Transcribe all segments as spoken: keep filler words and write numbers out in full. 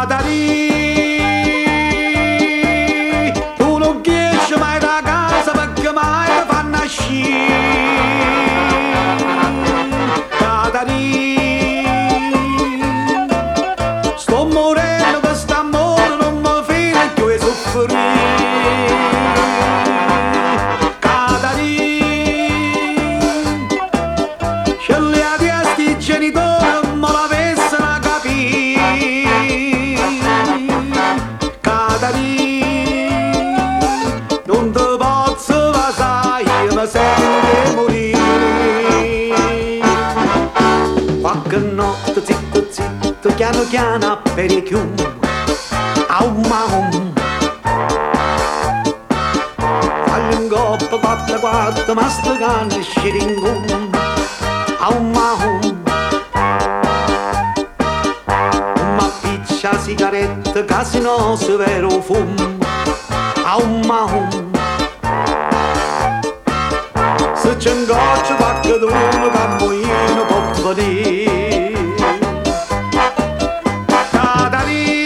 Catarì, tu non chiesci mai da casa perché mai ti fanno uscire. Catarì, sto morendo per st'amore, non mi fino più e soffrire. Catarì, ce li ha di sti genitori, ma l'avessero a capire. Catarì, non ti posso passare, mi sento morire. Qualche notte zitto zitto, piano piano per i chiumi, aum aum. Fallo in coppa, quattro quattro, masticando sciringum, aum aum. Ma piccia sigaretta, casino severo fum, aum aum. Se c'è un goccio qualche d'uno, campoino può venire. Catarì,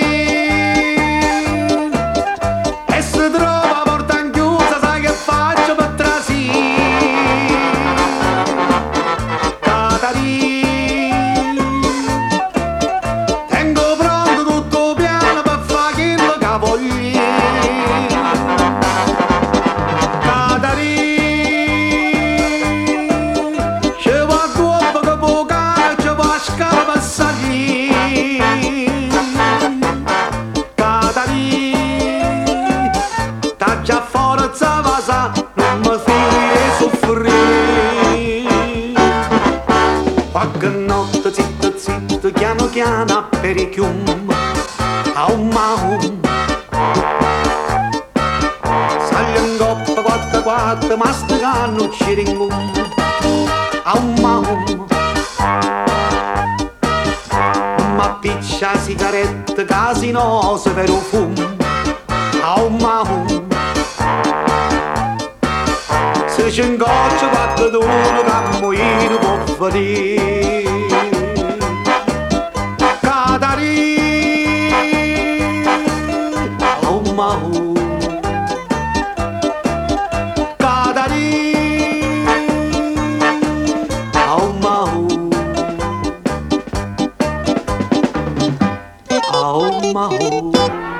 e se trova porta chiusa, sai che faccio per trasire. Catarì, tengo pronto tutto piano per fare quello che voglio. Catarì, ci va a cuopo che può cane, ci va a scala per salire. Catarì, t'ha già forza vasa, non mi finire soffrire. Qualche notte zitto zitto, piano piano per i chiumi, aum aum. Saglio in coppa quattro quattro, masticando ciringum, aum aum. Ma piccia sigaretta, casino severo fum, aum aum. Se c'è un goccio quattro d'uno, cammoino può venire. Catarì, aum aum. Catarì, aum aum. Aum aum.